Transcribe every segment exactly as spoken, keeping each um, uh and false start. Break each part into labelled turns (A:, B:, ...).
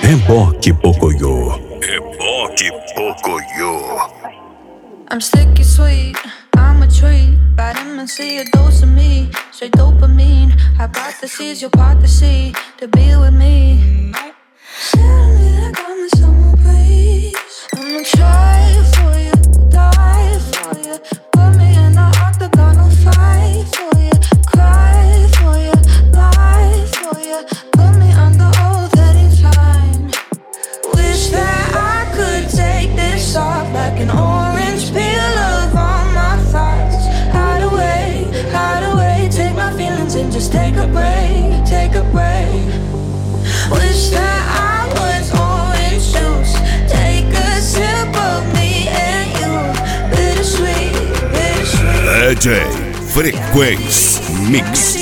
A: Reboque Pocoyo. Reboque Pocoyo.
B: I'm sticky sweet, I'm a treat. Vitamin C, a dose of me. Straight dopamine. Hypotheses, you're part to see. To be with me. Tell me that got me summer breeze. I'ma try for you, die for you. Put me in the octagon, I'll fight for you. Cry for you, lie for you. Put me under oath anytime. Wish that I could take this off like an orange peel of all my thoughts. Hide away, hide away. Take my feelings and just take a break, take a break. Wish that I was orange juice. Take a sip of me and you. Bittersweet, bittersweet.
A: D J Frequência Mix.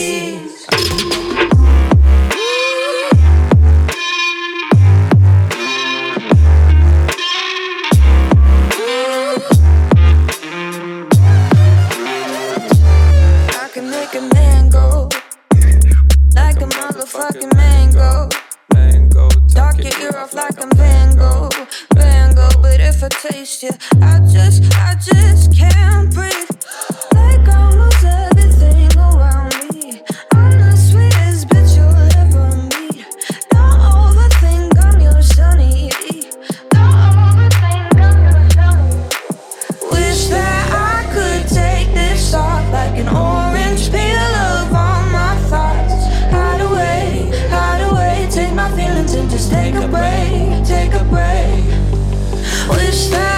B: I can make a man go like a motherfucking mango. Talk your ear off like I'm Van Gogh, Van Gogh. But if I taste you, I just, I just can't breathe. Like I lose everything around me. I'm the sweetest bitch you'll ever meet. Don't overthink, I'm your sunny. Don't overthink, I'm your sunny. Wish that I could take this off like an orange peel of all my thoughts. Hide away, hide away. Take my feelings and just take a break, take a break. Wish that